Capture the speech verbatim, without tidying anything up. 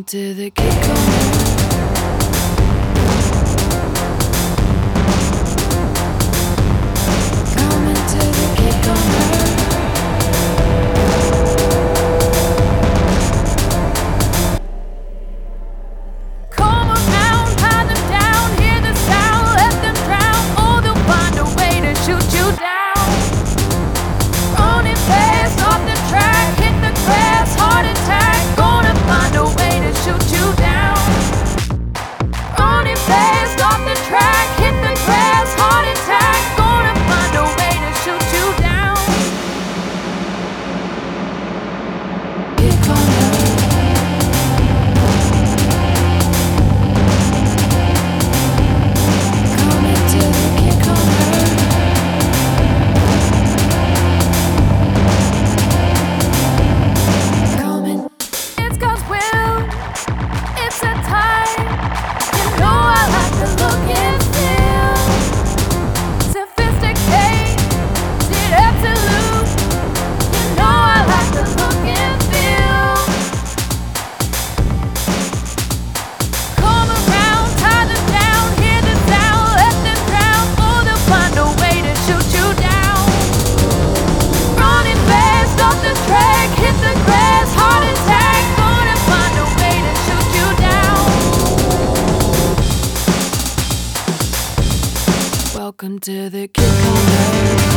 to the Kid Corner. Coming to the Kid Corner. Come around, tie them down, hear the sound, let them drown, or they'll find a way to shoot you down. Running fast off the track, hit the grass, heart attack, gonna find a way to shoot you down. Running fast off the track, hit the grass, heart attack, gonna find a way to shoot you down. Kid Corner. Coming to the Kid Corner. Coming. It's God's will. It's a time. You know I like to look and feel. Sophisticated, absolute. You know I like to look and feel. Come around, tie them down, hear the sound, let them drown, or they'll find a way to shoot you down. Running fast off the track, hit the grass, heart attack, gonna find a way to shoot you down. Welcome to the Kid Corner.